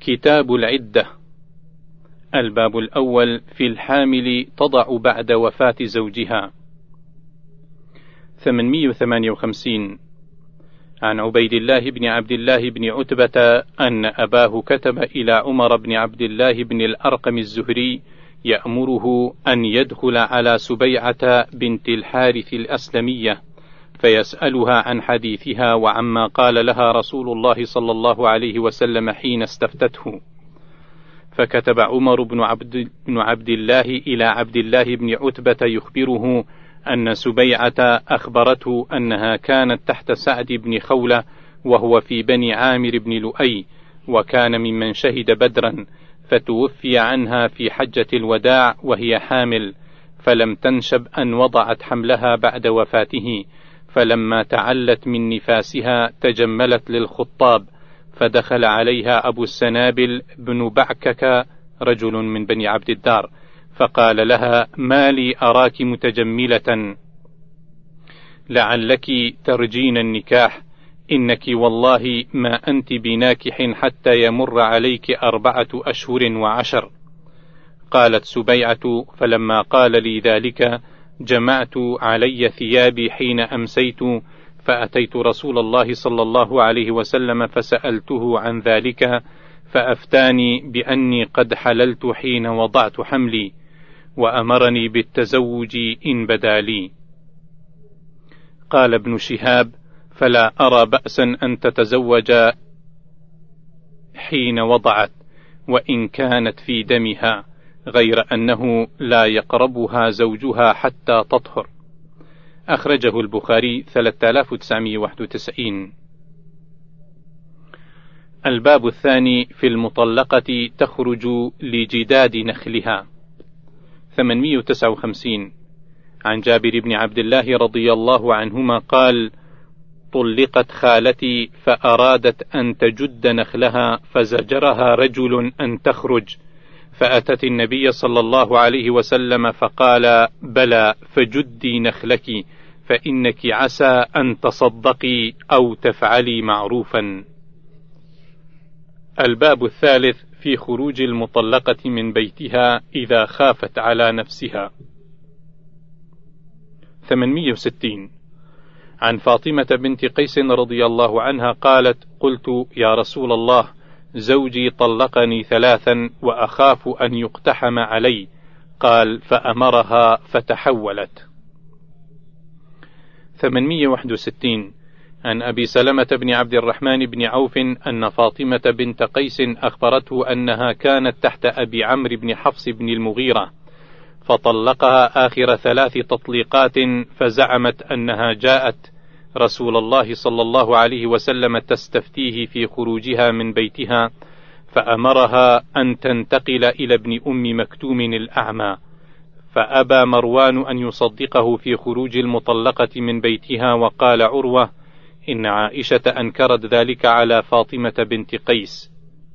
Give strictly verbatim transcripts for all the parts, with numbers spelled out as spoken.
كتاب العدة. الباب الأول في الحامل تضع بعد وفاة زوجها. ثمانمائة وثمانية وخمسين. عن عبيد الله بن عبد الله بن عتبة أن أباه كتب إلى عمر بن عبد الله بن الأرقم الزهري يأمره أن يدخل على سبيعة بنت الحارث الأسلمية فيسألها عن حديثها وعما قال لها رسول الله صلى الله عليه وسلم حين استفتته. فكتب عمر بن عبد, بن عبد الله إلى عبد الله بن عتبة يخبره أن سبيعة أخبرته أنها كانت تحت سعد بن خولة وهو في بني عامر بن لؤي، وكان ممن شهد بدرا، فتوفي عنها في حجة الوداع وهي حامل، فلم تنشب أن وضعت حملها بعد وفاته، فلما تعلت من نفاسها تجملت للخطاب، فدخل عليها أبو السنابل بن بعكك رجل من بني عبد الدار، فقال لها: ما لي أراك متجملة، لعلك ترجين النكاح، إنك والله ما أنت بناكح حتى يمر عليك أربعة أشهر وعشر. قالت سبيعة: فلما قال لي ذلك جمعت علي ثيابي حين أمسيت، فأتيت رسول الله صلى الله عليه وسلم فسألته عن ذلك، فأفتاني بأني قد حللت حين وضعت حملي، وأمرني بالتزوج إن بدا لي. قال ابن شهاب: فلا أرى بأسا أن تتزوج حين وضعت وإن كانت في دمها، غير أنه لا يقربها زوجها حتى تطهر. أخرجه البخاري ثلاثة آلاف وتسعمائة وواحد وتسعين. الباب الثاني في المطلقة تخرج لجداد نخلها. ثمانمائة وتسعة وخمسين. عن جابر بن عبد الله رضي الله عنهما قال: طلقت خالتي فأرادت أن تجد نخلها، فزجرها رجل أن تخرج، فأتت النبي صلى الله عليه وسلم فقال: بلى، فجدي نخلك، فإنك عسى أن تصدقي أو تفعلي معروفا. الباب الثالث في خروج المطلقة من بيتها إذا خافت على نفسها. ثمانمائة وستين. عن فاطمة بنت قيس رضي الله عنها قالت: قلت: يا رسول الله، زوجي طلقني ثلاثا وأخاف أن يقتحم علي. قال: فأمرها فتحولت. ثمانمائة وواحد وستين. عن أبي سلمة بن عبد الرحمن بن عوف أن فاطمة بنت قيس أخبرته أنها كانت تحت أبي عمرو بن حفص بن المغيرة، فطلقها آخر ثلاث تطليقات، فزعمت أنها جاءت رسول الله صلى الله عليه وسلم تستفتيه في خروجها من بيتها، فأمرها أن تنتقل إلى ابن أم مكتوم الأعمى، فأبى مروان أن يصدقه في خروج المطلقة من بيتها، وقال عروة: إن عائشة أنكرت ذلك على فاطمة بنت قيس.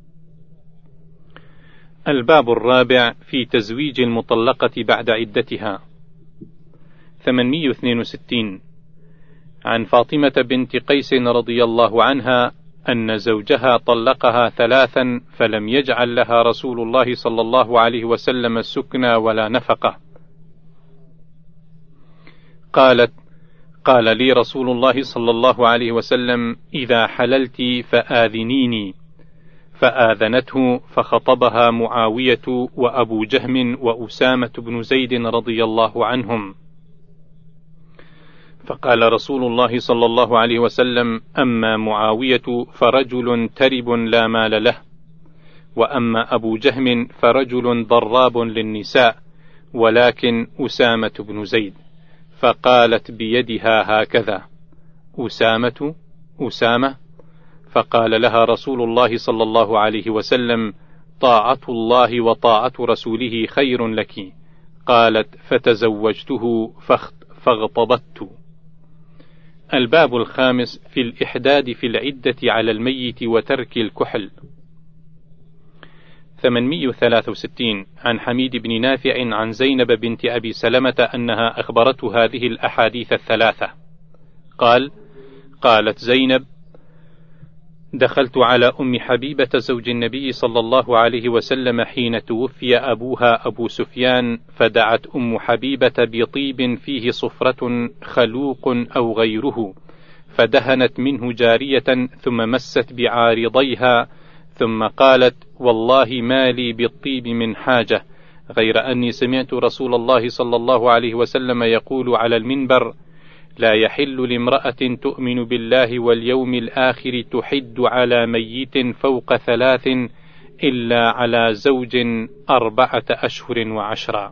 الباب الرابع في تزويج المطلقة بعد عدتها. ثمانمائة واثنين وستين. عن فاطمة بنت قيس رضي الله عنها أن زوجها طلقها ثلاثا، فلم يجعل لها رسول الله صلى الله عليه وسلم سكنى ولا نفقة. قالت: قال لي رسول الله صلى الله عليه وسلم: إذا حللت فآذنيني، فآذنته، فخطبها معاوية وأبو جهم وأسامة بن زيد رضي الله عنهم، فقال رسول الله صلى الله عليه وسلم: أما معاوية فرجل ترب لا مال له، وأما أبو جهم فرجل ضراب للنساء، ولكن أسامة بن زيد. فقالت بيدها هكذا: أسامة أسامة. فقال لها رسول الله صلى الله عليه وسلم: طاعة الله وطاعة رسوله خير لك. قالت: فتزوجته فاغتبطت. الباب الخامس في الإحداد في العدة على الميت وترك الكحل. ثمانمائة وثلاثة وستين. عن حميد بن نافع عن زينب بنت أبي سلمة أنها أخبرته هذه الأحاديث الثلاثة. قال: قالت زينب: دخلت على أم حبيبة زوج النبي صلى الله عليه وسلم حين توفي أبوها أبو سفيان، فدعت أم حبيبة بطيب فيه صفرة خلوق أو غيره، فدهنت منه جارية ثم مست بعارضيها، ثم قالت: والله ما لي بالطيب من حاجة، غير أني سمعت رسول الله صلى الله عليه وسلم يقول على المنبر: لا يحل لامرأة تؤمن بالله واليوم الآخر تحد على ميت فوق ثلاث إلا على زوج أربعة أشهر وعشرا.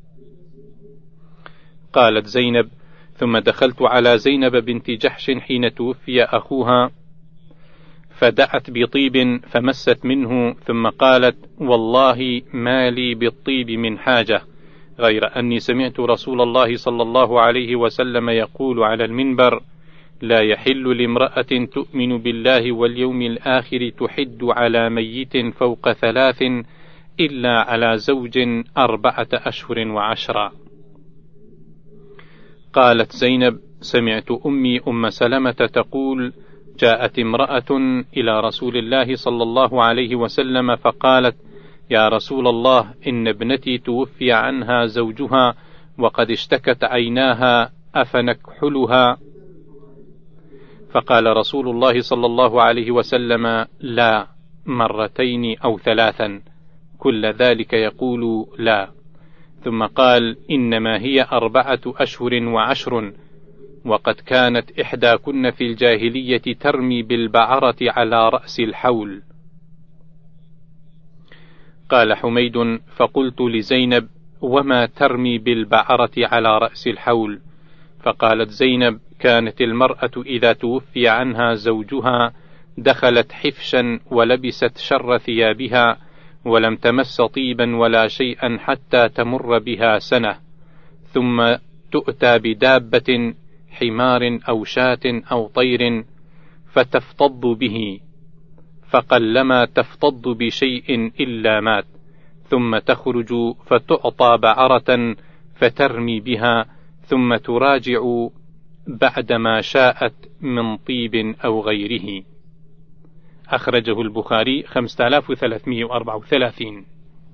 قالت زينب: ثم دخلت على زينب بنت جحش حين توفي أخوها، فدعت بطيب فمست منه، ثم قالت: والله ما لي بالطيب من حاجة، غير أني سمعت رسول الله صلى الله عليه وسلم يقول على المنبر: لا يحل لامرأة تؤمن بالله واليوم الآخر تحد على ميت فوق ثلاث إلا على زوج أربعة أشهر وعشرا. قالت زينب: سمعت أمي أم سلمة تقول: جاءت امرأة إلى رسول الله صلى الله عليه وسلم فقالت: يا رسول الله، إن ابنتي توفي عنها زوجها وقد اشتكت عيناها، أفنكحلها؟ فقال رسول الله صلى الله عليه وسلم: لا، مرتين أو ثلاثا، كل ذلك يقول لا. ثم قال: إنما هي أربعة أشهر وعشر، وقد كانت إحداكن في الجاهلية ترمي بالبعرة على رأس الحول. قال حميد: فقلت لزينب: وما ترمي بالبعرة على رأس الحول؟ فقالت زينب: كانت المرأة إذا توفي عنها زوجها دخلت حفشا ولبست شر ثيابها، ولم تمس طيبا ولا شيئا حتى تمر بها سنة، ثم تؤتى بدابة، حمار أو شاة أو طير، فتفتض به، فقلما تفتض بشيء إلا مات، ثم تخرج فتعطى بعرة فترمي بها، ثم تراجع بعدما شاءت من طيب أو غيره. أخرجه البخاري خمسة آلاف وثلاثمائة وأربعة وثلاثين.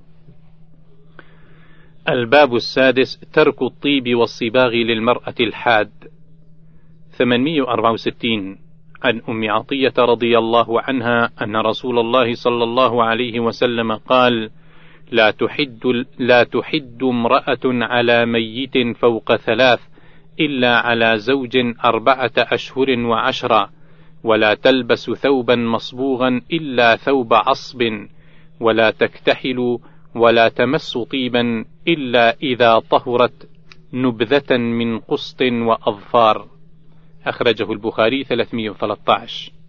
الباب السادس: ترك الطيب والصباغ للمرأة الحاد. ثمانمائة وأربعة وستين. عن أم عطية رضي الله عنها أن رسول الله صلى الله عليه وسلم قال: لا تحد, لا تحد امرأة على ميت فوق ثلاث إلا على زوج أربعة أشهر وعشرة، ولا تلبس ثوبا مصبوغا إلا ثوب عصب، ولا تكتحل ولا تمس طيبا إلا إذا طهرت نبذة من قسط وأظفار. أخرجه البخاري ثلاثمائة وثلاثة عشر.